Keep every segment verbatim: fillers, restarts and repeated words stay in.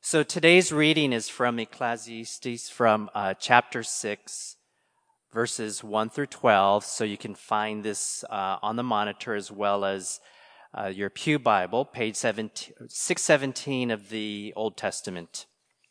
So today's reading is from Ecclesiastes from uh, chapter six, verses one through twelve. So you can find this uh, on the monitor as well as uh, your Pew Bible, page six seventeen of the Old Testament.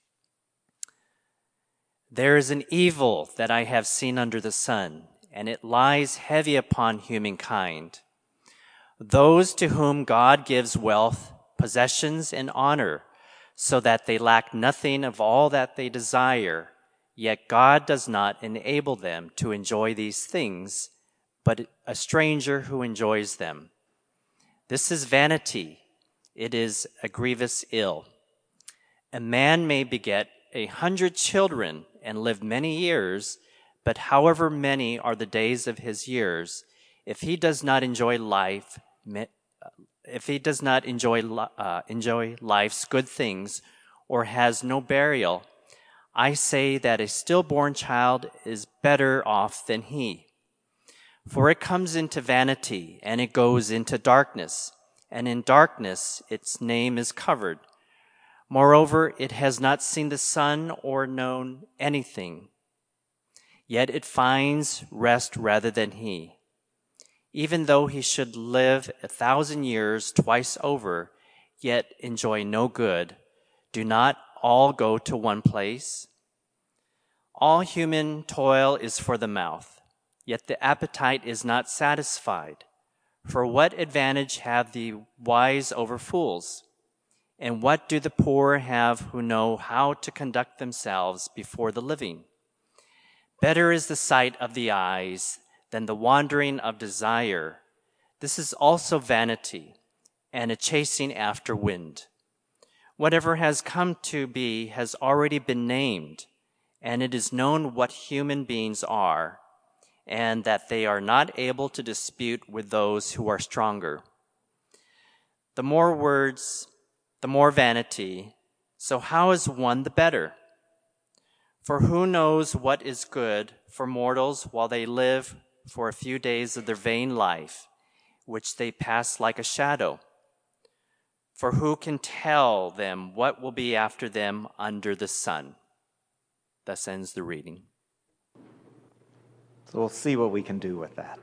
There is an evil that I have seen under the sun, and it lies heavy upon humankind. Those to whom God gives wealth, possessions, and honor, so that they lack nothing of all that they desire, yet God does not enable them to enjoy these things, but a stranger who enjoys them. This is vanity. It is a grievous ill. A man may beget a hundred children and live many years, but however many are the days of his years, if he does not enjoy life, if he does not enjoy uh, enjoy life's good things, or has no burial, I say that a stillborn child is better off than he. For it comes into vanity, and it goes into darkness, and in darkness its name is covered. Moreover, it has not seen the sun or known anything, yet it finds rest rather than he. Even though he should live a thousand years twice over, yet enjoy no good, do not all go to one place? All human toil is for the mouth, yet the appetite is not satisfied. For what advantage have the wise over fools? And what do the poor have who know how to conduct themselves before the living? Better is the sight of the eyes than the wandering of desire. This is also vanity and a chasing after wind. Whatever has come to be has already been named, and it is known what human beings are, and that they are not able to dispute with those who are stronger. The more words, the more vanity. So how is one the better? For who knows what is good for mortals while they live for a few days of their vain life, which they pass like a shadow? For who can tell them what will be after them under the sun? Thus ends the reading. So we'll see what we can do with that.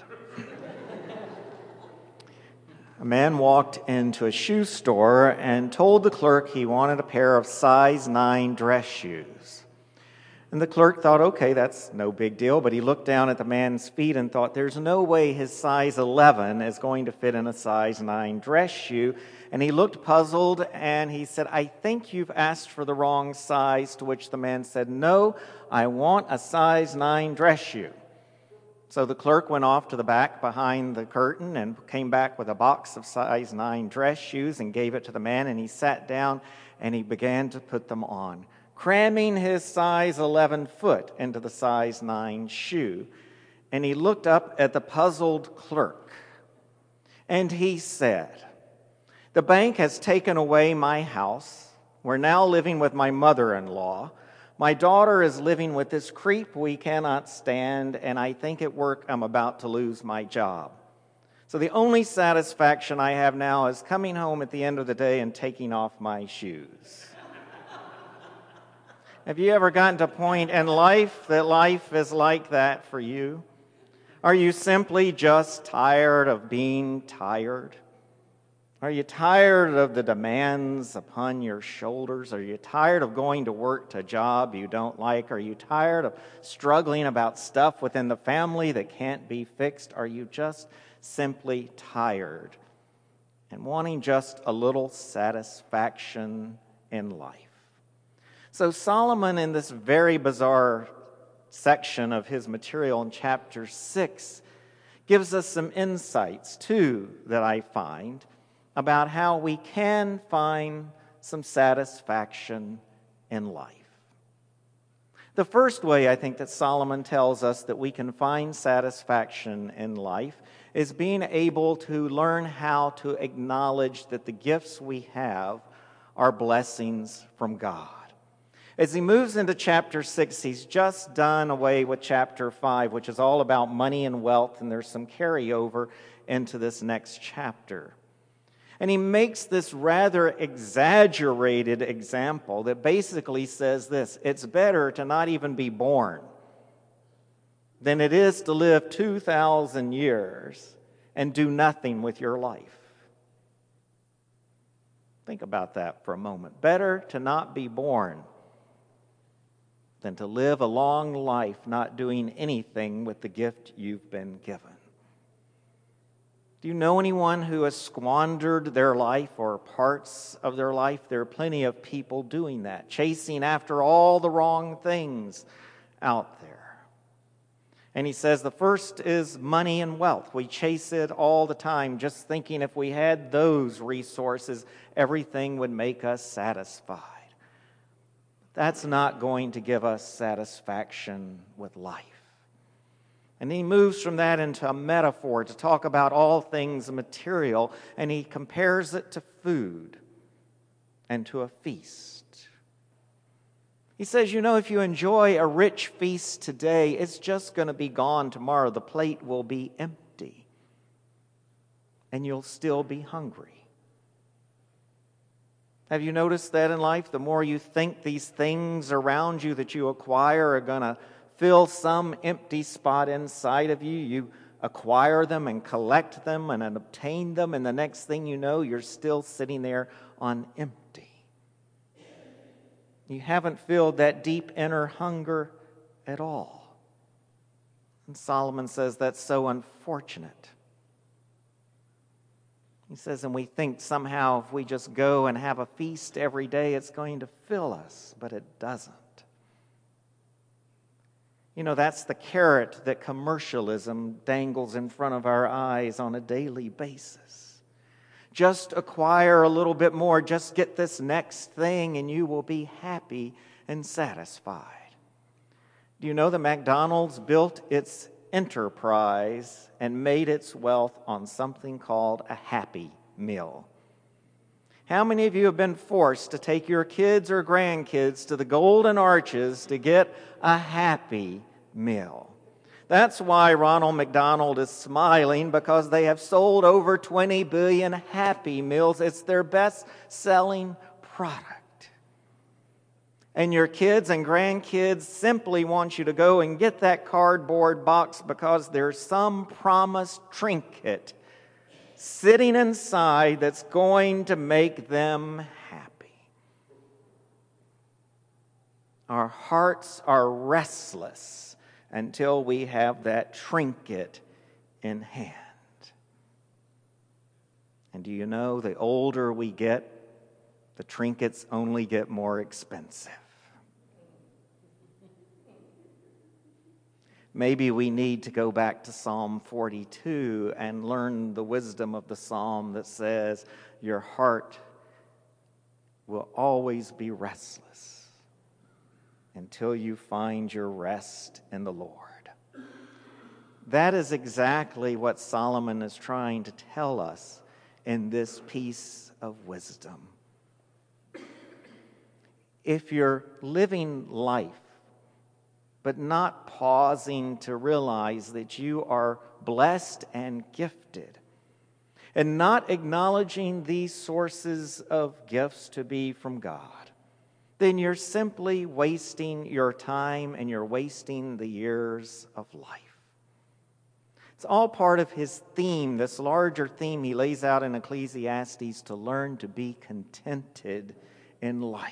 A man walked into a shoe store and told the clerk he wanted a pair of size nine dress shoes. And the clerk thought, okay, that's no big deal, but he looked down at the man's feet and thought, there's no way his size eleven is going to fit in a size nine dress shoe. And he looked puzzled and he said, I think you've asked for the wrong size, to which the man said, no, I want a size nine dress shoe. So the clerk went off to the back behind the curtain and came back with a box of size nine dress shoes and gave it to the man, and he sat down and he began to put them on, cramming his size eleven foot into the size nine shoe. And he looked up at the puzzled clerk and he said, the bank has taken away my house. We're now living with my mother-in-law. My daughter is living with this creep we cannot stand, and I think at work I'm about to lose my job. So the only satisfaction I have now is coming home at the end of the day and taking off my shoes. Have you ever gotten to a point in life that life is like that for you? Are you simply just tired of being tired? Are you tired of the demands upon your shoulders? Are you tired of going to work to a job you don't like? Are you tired of struggling about stuff within the family that can't be fixed? Are you just simply tired and wanting just a little satisfaction in life? So Solomon, in this very bizarre section of his material in chapter six, gives us some insights, too, that I find about how we can find some satisfaction in life. The first way I think that Solomon tells us that we can find satisfaction in life is being able to learn how to acknowledge that the gifts we have are blessings from God. As he moves into chapter six, he's just done away with chapter five, which is all about money and wealth, and there's some carryover into this next chapter. And he makes this rather exaggerated example that basically says this: it's better to not even be born than it is to live two thousand years and do nothing with your life. Think about that for a moment. Better to not be born than to live a long life not doing anything with the gift you've been given. Do you know anyone who has squandered their life or parts of their life? There are plenty of people doing that, chasing after all the wrong things out there. And he says the first is money and wealth. We chase it all the time, just thinking if we had those resources, everything would make us satisfied. That's not going to give us satisfaction with life. And he moves from that into a metaphor to talk about all things material, and he compares it to food and to a feast. He says, you know, if you enjoy a rich feast today, it's just going to be gone tomorrow. The plate will be empty, and you'll still be hungry. Have you noticed that in life? The more you think these things around you that you acquire are going to fill some empty spot inside of you, you acquire them and collect them and obtain them, and the next thing you know, you're still sitting there on empty. You haven't filled that deep inner hunger at all. And Solomon says that's so unfortunate. He says, and we think somehow if we just go and have a feast every day, it's going to fill us, but it doesn't. You know, that's the carrot that commercialism dangles in front of our eyes on a daily basis. Just acquire a little bit more, just get this next thing, and you will be happy and satisfied. Do you know that McDonald's built its enterprise and made its wealth on something called a Happy Meal? How many of you have been forced to take your kids or grandkids to the Golden Arches to get a Happy Meal? That's why Ronald McDonald is smiling, because they have sold over twenty billion Happy Meals. It's their best-selling product. And your kids and grandkids simply want you to go and get that cardboard box because there's some promised trinket sitting inside that's going to make them happy. Our hearts are restless until we have that trinket in hand. And do you know, the older we get, the trinkets only get more expensive. Maybe we need to go back to Psalm forty-two and learn the wisdom of the psalm that says, your heart will always be restless until you find your rest in the Lord. That is exactly what Solomon is trying to tell us in this piece of wisdom. If you're living life, but not pausing to realize that you are blessed and gifted, and not acknowledging these sources of gifts to be from God, then you're simply wasting your time and you're wasting the years of life. It's all part of his theme, this larger theme he lays out in Ecclesiastes, to learn to be contented in life.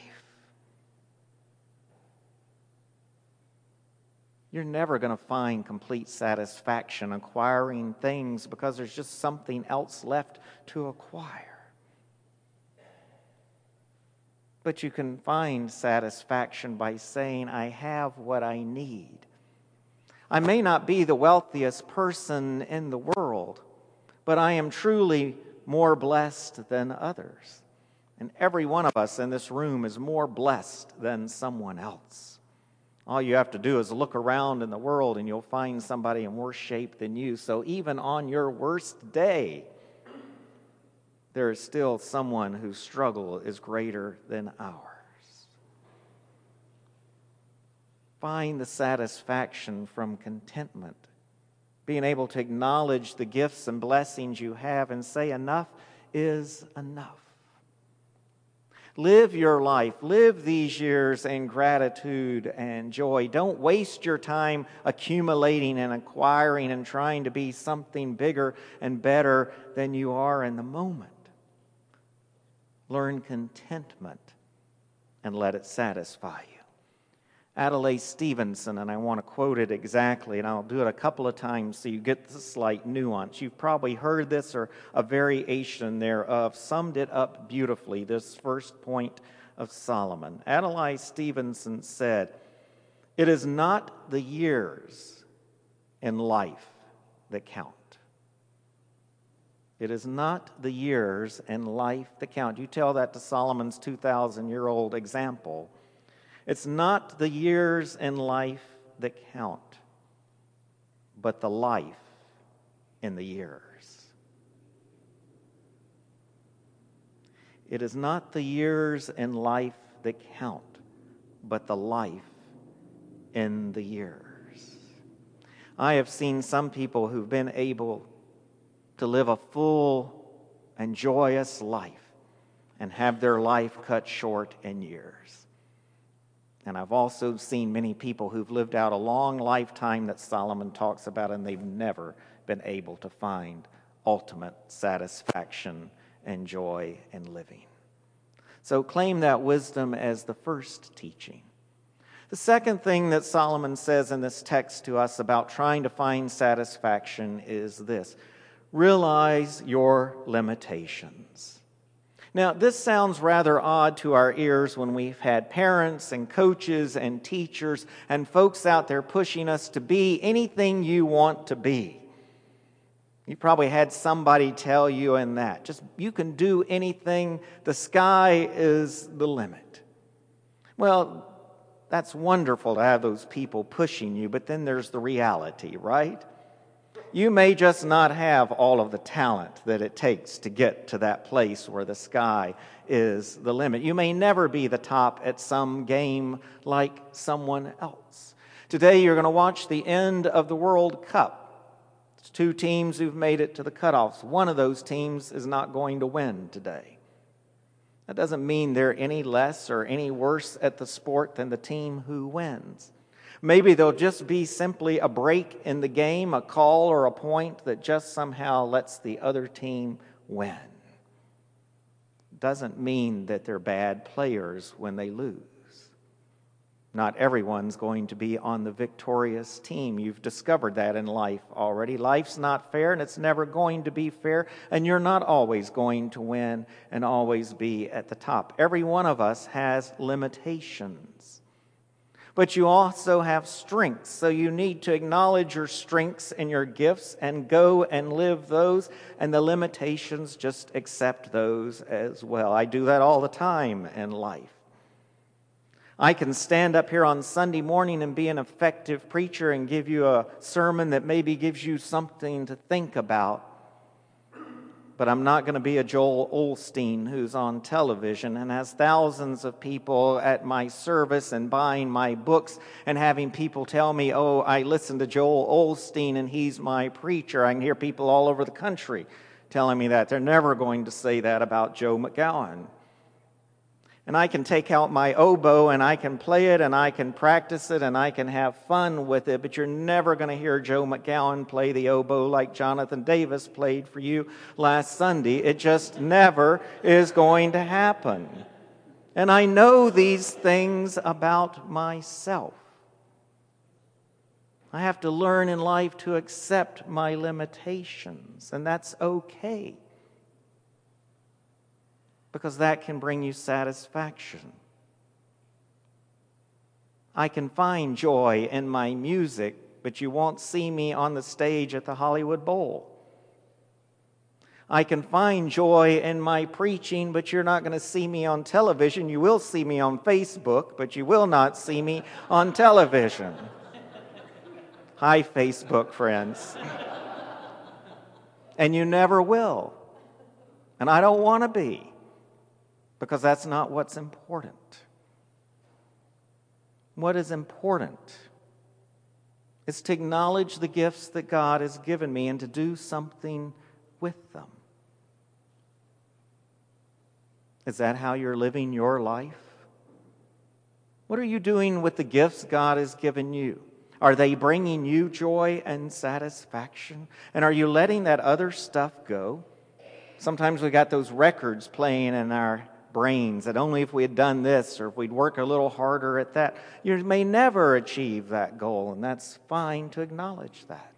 You're never going to find complete satisfaction acquiring things because there's just something else left to acquire. But you can find satisfaction by saying, I have what I need. I may not be the wealthiest person in the world, but I am truly more blessed than others. And every one of us in this room is more blessed than someone else. All you have to do is look around in the world and you'll find somebody in worse shape than you. So even on your worst day, there is still someone whose struggle is greater than ours. Find the satisfaction from contentment, being able to acknowledge the gifts and blessings you have and say, enough is enough. Live your life. Live these years in gratitude and joy. Don't waste your time accumulating and acquiring and trying to be something bigger and better than you are in the moment. Learn contentment and let it satisfy you. Adlai Stevenson, and I want to quote it exactly, and I'll do it a couple of times so you get the slight nuance. You've probably heard this or a variation thereof, summed it up beautifully, this first point of Solomon. Adlai Stevenson said, "It is not the years in life that count. It is not the years in life that count." You tell that to Solomon's two thousand year old example. It's not the years in life that count, but the life in the years. It is not the years in life that count, but the life in the years. I have seen some people who've been able to live a full and joyous life and have their life cut short in years. And I've also seen many people who've lived out a long lifetime that Solomon talks about, and they've never been able to find ultimate satisfaction and joy in living. So claim that wisdom as the first teaching. The second thing that Solomon says in this text to us about trying to find satisfaction is this: realize your limitations. Now, this sounds rather odd to our ears when we've had parents and coaches and teachers and folks out there pushing us to be anything you want to be. You probably had somebody tell you in that, just you can do anything, the sky is the limit. Well, that's wonderful to have those people pushing you, but then there's the reality, right? You may just not have all of the talent that it takes to get to that place where the sky is the limit. You may never be the top at some game like someone else. Today you're going to watch the end of the World Cup. It's two teams who've made it to the cutoffs. One of those teams is not going to win today. That doesn't mean they're any less or any worse at the sport than the team who wins. Maybe there'll just be simply a break in the game, a call or a point that just somehow lets the other team win. Doesn't mean that they're bad players when they lose. Not everyone's going to be on the victorious team. You've discovered that in life already. Life's not fair, and it's never going to be fair, and you're not always going to win and always be at the top. Every one of us has limitations. But you also have strengths, so you need to acknowledge your strengths and your gifts and go and live those, and the limitations, just accept those as well. I do that all the time in life. I can stand up here on Sunday morning and be an effective preacher and give you a sermon that maybe gives you something to think about. But I'm not going to be a Joel Osteen who's on television and has thousands of people at my service and buying my books and having people tell me, oh, I listen to Joel Osteen and he's my preacher. I can hear people all over the country telling me that. They're never going to say that about Joe McGowan. And I can take out my oboe and I can play it and I can practice it and I can have fun with it, but you're never going to hear Joe McGowan play the oboe like Jonathan Davis played for you last Sunday. It just never is going to happen. And I know these things about myself. I have to learn in life to accept my limitations, and that's okay. Because that can bring you satisfaction. I can find joy in my music, but you won't see me on the stage at the Hollywood Bowl. I can find joy in my preaching, but you're not going to see me on television. You will see me on Facebook, but you will not see me on television. Hi, Facebook friends. And you never will. And I don't want to be. Because that's not what's important. What is important is to acknowledge the gifts that God has given me and to do something with them. Is that how you're living your life? What are you doing with the gifts God has given you? Are they bringing you joy and satisfaction? And are you letting that other stuff go? Sometimes we got those records playing in our brains that only if we had done this or if we'd work a little harder at that, you may never achieve that goal, and that's fine to acknowledge that.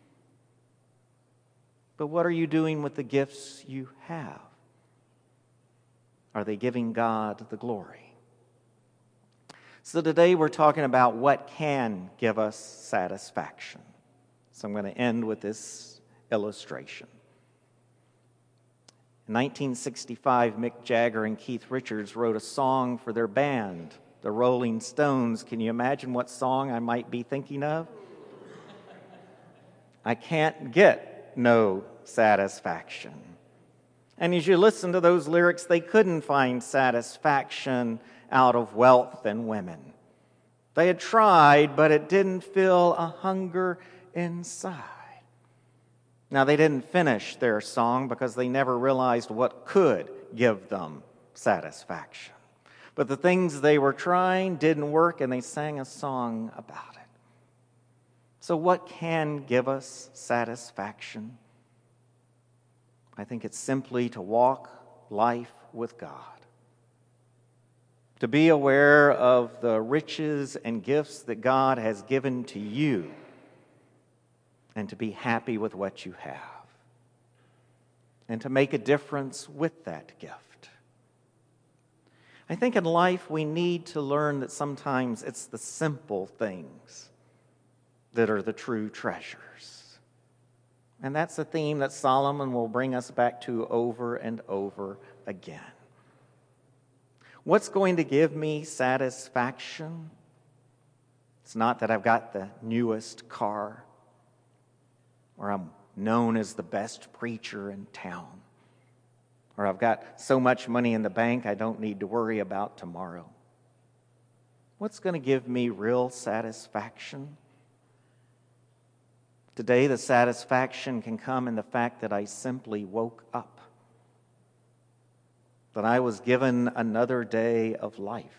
But what are you doing with the gifts you have? Are they giving God the glory? So today we're talking about what can give us satisfaction. So I'm going to end with this illustration. In nineteen sixty-five, Mick Jagger and Keith Richards wrote a song for their band, the Rolling Stones. Can you imagine what song I might be thinking of? I can't get no satisfaction. And as you listen to those lyrics, they couldn't find satisfaction out of wealth and women. They had tried, but it didn't fill a hunger inside. Now, they didn't finish their song because they never realized what could give them satisfaction. But the things they were trying didn't work, and they sang a song about it. So what can give us satisfaction? I think it's simply to walk life with God. To be aware of the riches and gifts that God has given to you, and to be happy with what you have, and to make a difference with that gift. I think in life we need to learn that sometimes it's the simple things that are the true treasures. And that's a theme that Solomon will bring us back to over and over again. What's going to give me satisfaction? It's not that I've got the newest car, or I'm known as the best preacher in town, or I've got so much money in the bank I don't need to worry about tomorrow. What's going to give me real satisfaction? Today, the satisfaction can come in the fact that I simply woke up, that I was given another day of life.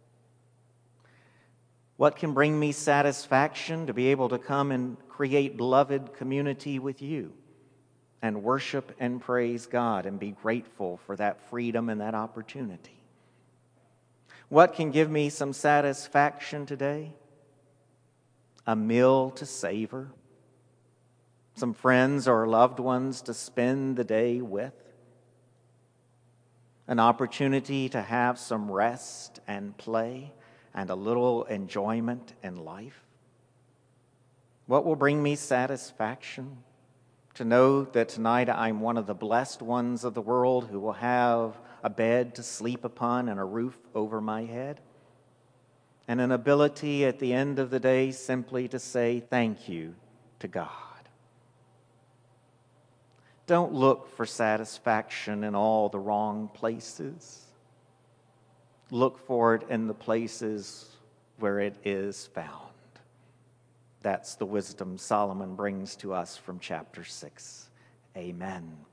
What can bring me satisfaction? To be able to come and create beloved community with you and worship and praise God and be grateful for that freedom and that opportunity. What can give me some satisfaction today? A meal to savor, some friends or loved ones to spend the day with, an opportunity to have some rest and play and a little enjoyment in life. What will bring me satisfaction? To know that tonight I'm one of the blessed ones of the world who will have a bed to sleep upon and a roof over my head, and an ability at the end of the day simply to say thank you to God. Don't look for satisfaction in all the wrong places. Look for it in the places where it is found. That's the wisdom Solomon brings to us from chapter six. Amen.